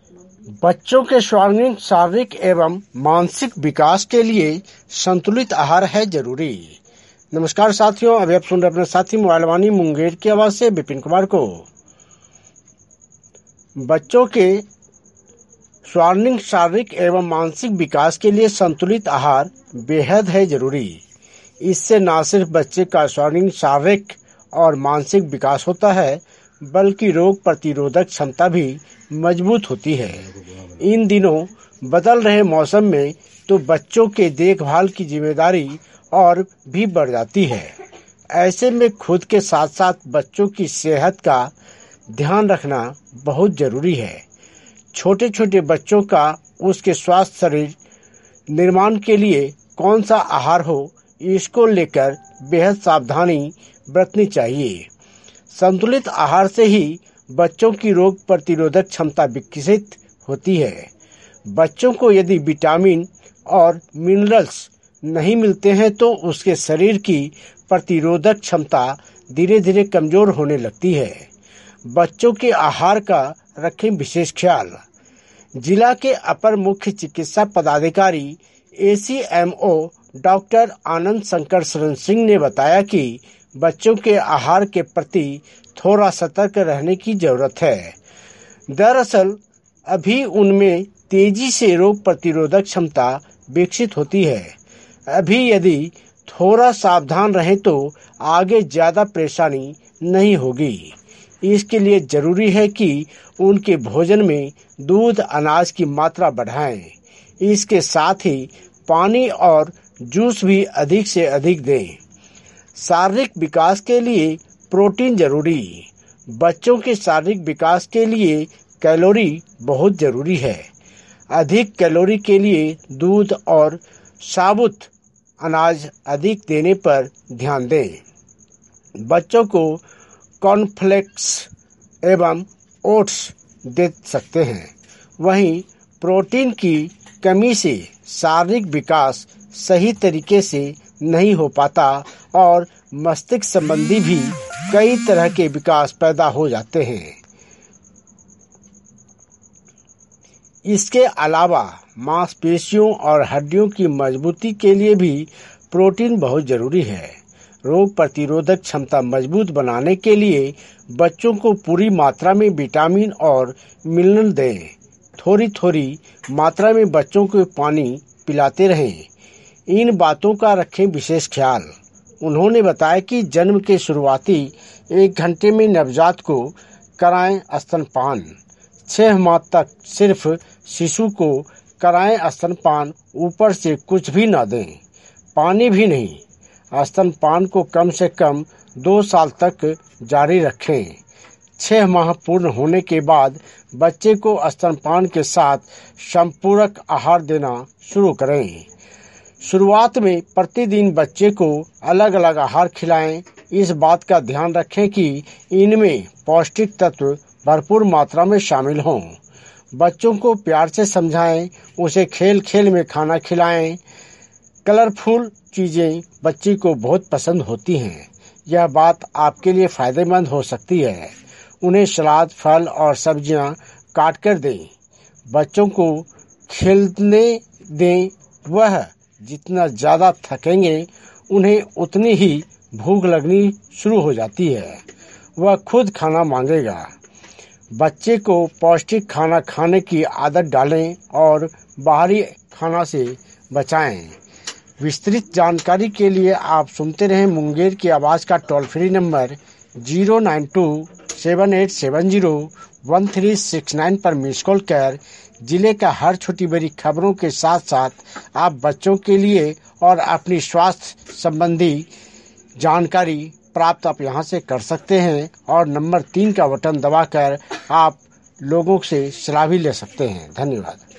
बच्चों के सर्वांगीण शारीरिक एवं मानसिक विकास के लिए संतुलित आहार है जरूरी। नमस्कार साथियों, अभी आप सुन रहे अपने साथी मोबाइल वाणी मुंगेर की आवाज से विपिन कुमार को। बच्चों के सर्वांगीण शारीरिक एवं मानसिक विकास के लिए संतुलित आहार बेहद है जरूरी। इससे न सिर्फ बच्चे का सर्वांगीण शारीरिक और मानसिक विकास होता है, बल्कि रोग प्रतिरोधक क्षमता भी मजबूत होती है। इन दिनों बदल रहे मौसम में तो बच्चों के देखभाल की जिम्मेदारी और भी बढ़ जाती है। ऐसे में खुद के साथ साथ बच्चों की सेहत का ध्यान रखना बहुत जरूरी है। छोटे छोटे बच्चों का उसके स्वास्थ्य शरीर निर्माण के लिए कौन सा आहार हो, इसको लेकर बेहद सावधानी बरतनी चाहिए। संतुलित आहार से ही बच्चों की रोग प्रतिरोधक क्षमता विकसित होती है। बच्चों को यदि विटामिन और मिनरल्स नहीं मिलते हैं तो उसके शरीर की प्रतिरोधक क्षमता धीरे धीरे कमजोर होने लगती है। बच्चों के आहार का रखें विशेष ख्याल। जिला के अपर मुख्य चिकित्सा पदाधिकारी ACMO डॉक्टर आनंद शंकर शरण सिंह ने बताया कि बच्चों के आहार के प्रति थोड़ा सतर्क रहने की जरूरत है। दरअसल अभी उनमें तेजी से रोग प्रतिरोधक क्षमता विकसित होती है। अभी यदि थोड़ा सावधान रहें तो आगे ज्यादा परेशानी नहीं होगी। इसके लिए जरूरी है कि उनके भोजन में दूध, अनाज की मात्रा बढ़ाएं। इसके साथ ही पानी और जूस भी अधिक से अधिक दें। शारीरिक विकास के लिए प्रोटीन जरूरी। बच्चों के शारीरिक विकास के लिए कैलोरी बहुत जरूरी है। अधिक कैलोरी के लिए दूध और साबुत अनाज अधिक देने पर ध्यान दें। बच्चों को कॉर्नफ्लेक्स एवं ओट्स दे सकते हैं। वहीं प्रोटीन की कमी से शारीरिक विकास सही तरीके से नहीं हो पाता और मस्तिष्क संबंधी भी कई तरह के विकास पैदा हो जाते हैं। इसके अलावा मांसपेशियों और हड्डियों की मजबूती के लिए भी प्रोटीन बहुत जरूरी है। रोग प्रतिरोधक क्षमता मजबूत बनाने के लिए बच्चों को पूरी मात्रा में विटामिन और मिनरल दें। थोड़ी थोड़ी मात्रा में बच्चों को पानी पिलाते रहें। इन बातों का रखें विशेष ख्याल। उन्होंने बताया कि जन्म के शुरुआती 1 घंटे में नवजात को कराएं स्तनपान। 6 माह तक सिर्फ शिशु को कराएं स्तनपान, ऊपर से कुछ भी न दें, पानी भी नहीं। स्तनपान को कम से कम 2 साल तक जारी रखें। 6 माह पूर्ण होने के बाद बच्चे को स्तनपान के साथ संपूरक आहार देना शुरू करें। शुरुआत में प्रतिदिन बच्चे को अलग अलग आहार खिलाएं। इस बात का ध्यान रखें कि इनमें पौष्टिक तत्व भरपूर मात्रा में शामिल हों। बच्चों को प्यार से समझाएं, उसे खेल खेल में खाना खिलाएं। कलरफुल चीजें बच्चे को बहुत पसंद होती हैं। यह बात आपके लिए फायदेमंद हो सकती है। उन्हें सलाद, फल और सब्जियां काट कर दें। बच्चों को खेलने दें। वह जितना ज्यादा थकेंगे, उन्हें उतनी ही भूख लगनी शुरू हो जाती है। वह खुद खाना मांगेगा। बच्चे को पौष्टिक खाना खाने की आदत डालें और बाहरी खाना से बचाएं। विस्तृत जानकारी के लिए आप सुनते रहें मुंगेर की आवाज का टोल फ्री नंबर 09278701369 पर मिस कॉल कर जिले का हर छोटी बड़ी खबरों के साथ साथ आप बच्चों के लिए और अपनी स्वास्थ्य संबंधी जानकारी प्राप्त आप यहां से कर सकते हैं। और नंबर 3 का बटन दबाकर आप लोगों से सलाह भी ले सकते हैं। धन्यवाद।